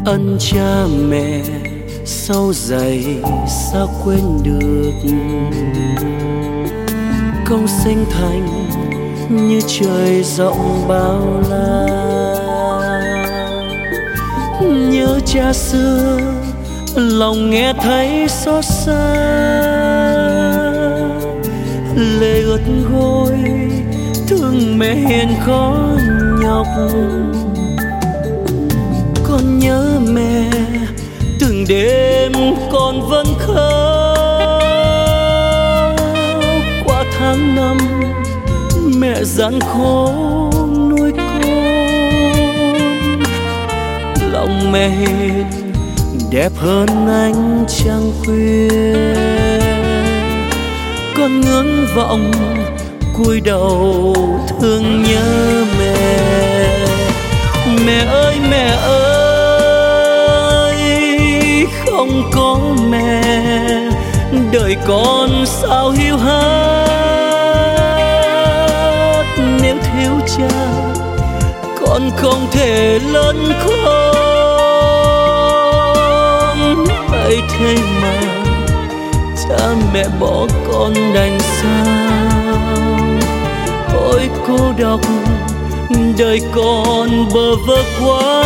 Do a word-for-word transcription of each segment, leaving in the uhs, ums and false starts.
ân cha mẹ sau dày sao quên được. Công sinh thành như trời rộng bao la. Nhớ cha xưa lòng nghe thấy xót xa. Lệ ướt gối thương mẹ hiền khó nhọc. Con nhớ mẹ từng đêm con vẫn khóc. Qua tháng năm mẹ gian khổ nuôi con. Lòng mẹ hiền đẹp hơn ánh trăng khuya. Con ngưỡng vọng cúi đầu thương nhớ mẹ. Mẹ ơi mẹ ơi, không có mẹ đời con sao hiu hắt. Nếu thiếu cha con không thể lớn khôn. Ấy thế mà cha mẹ bỏ con đành sao. Ôi cô độc đời con bơ vơ quá.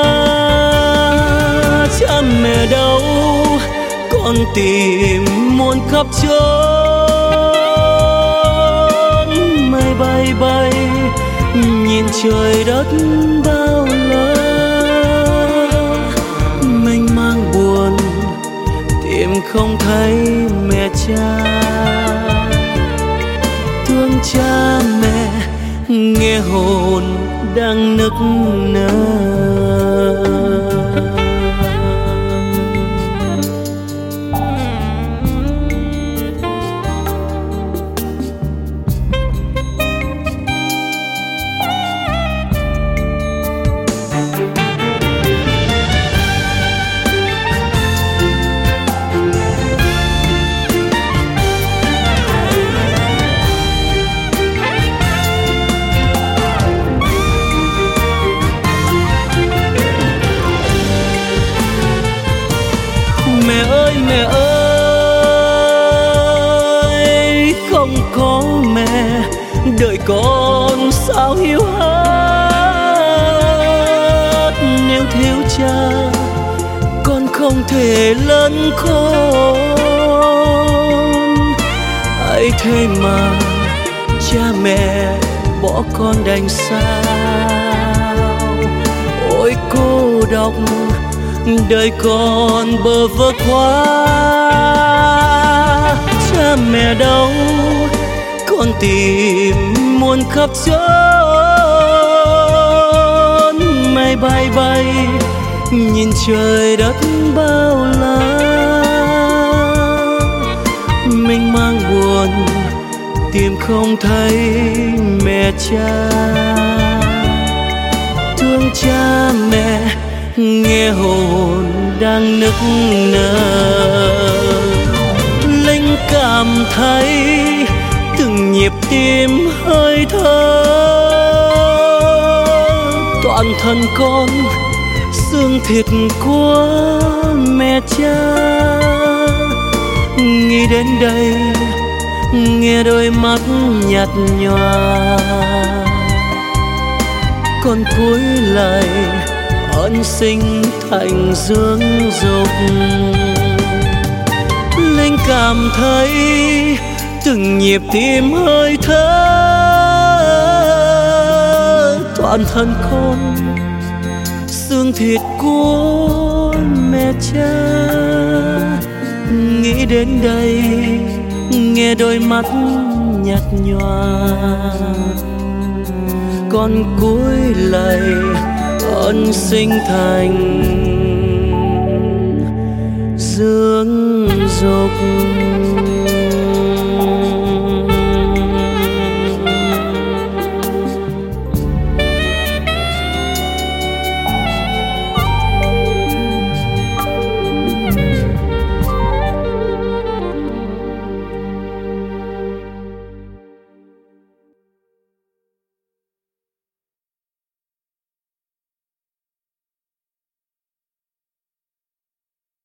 Cha mẹ đâu con tìm muôn khắp chốn. Mây bay bay nhìn trời đất bao la. Mênh mang buồn tìm không thấy mẹ cha. Thương cha mẹ nghe hồn đang nức nở. Mẹ ơi mẹ ơi, không có mẹ đời con sao hiu hắt. Nếu thiếu cha con không thể lớn khôn. Ấy thế mà cha mẹ bỏ con đành sao. Ôi cô độc đời con bơ vơ quá. Cha mẹ đâu con tìm muôn khắp chốn. Mây bay bay nhìn trời đất bao la. Mình mang buồn tìm không thấy mẹ cha. Thương cha mẹ nghe hồn đang nức nở. Linh cảm thấy từng nhịp tim hơi thở. Toàn thân con xương thịt của mẹ cha. Nghĩ đến đây nghe đôi mắt nhạt nhòa. Con cúi lại ân sinh thành dưỡng dục. Linh cảm thấy từng nhịp tim hơi thở. Toàn thân con xương thịt của mẹ cha. Nghĩ đến đây nghe đôi mắt nhạt nhòa. Con cúi lạy ân sinh thành dưỡng dục.